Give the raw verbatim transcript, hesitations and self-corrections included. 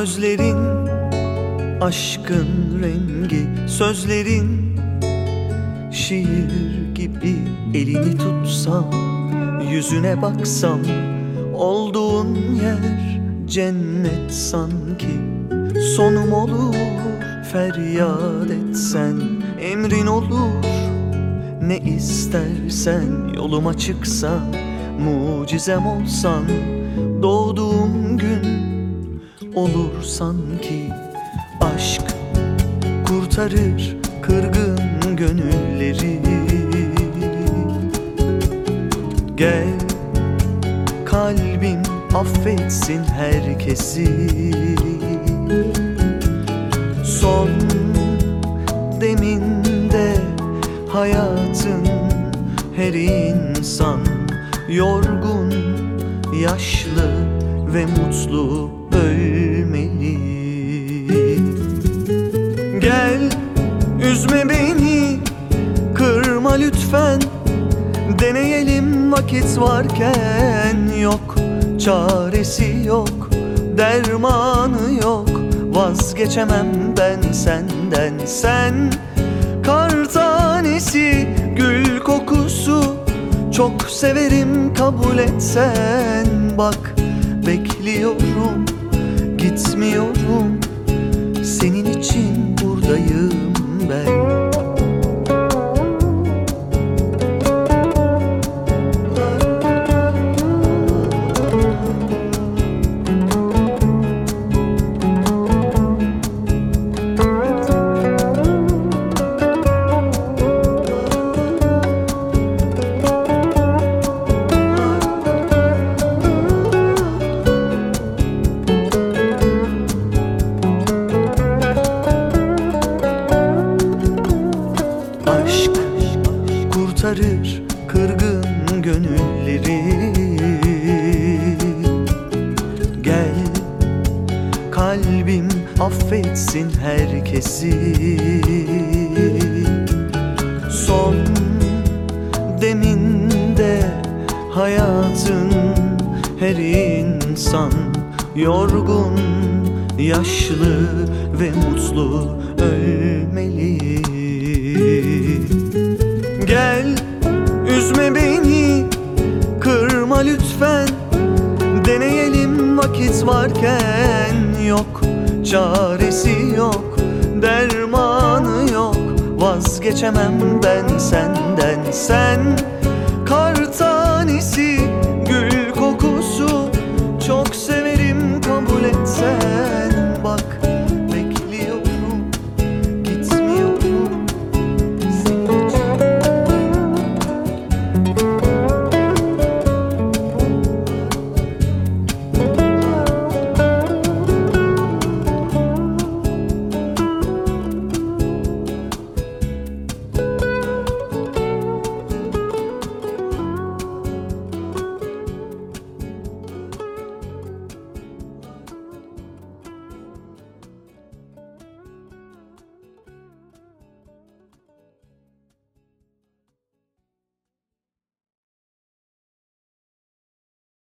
Gözlerin aşkın rengi, sözlerin şiir gibi. Elini tutsam, yüzüne baksam, olduğun yer cennet sanki. Sonum olur, feryat etsen emrin olur. Ne istersen yolum açıksa, mucizem olsan, doğduğum gün olur sanki. Aşk kurtarır kırgın gönülleri. Gel kalbim affetsin herkesi. Son deminde hayatın her insan yorgun, yaşlı ve mutlu ölmeli. Gel üzme beni, kırma lütfen. Deneyelim vakit varken. Yok çaresi yok, dermanı yok. Vazgeçemem ben senden. Sen kar tanesi, gül kokusu. Çok severim, kabul etsen. Bak bekliyorum, gitmiyorum. Senin için buradayım ben. Kurtarır kırgın gönülleri. Gel kalbim affetsin herkesi. Son deminde hayatın her insan yorgun, yaşlı ve mutlu ölmeli. Gel üzme beni, kırma lütfen. Deneyelim vakit varken. Yok çaresi yok, dermanı yok. Vazgeçemem ben senden. Sen kar tanesi,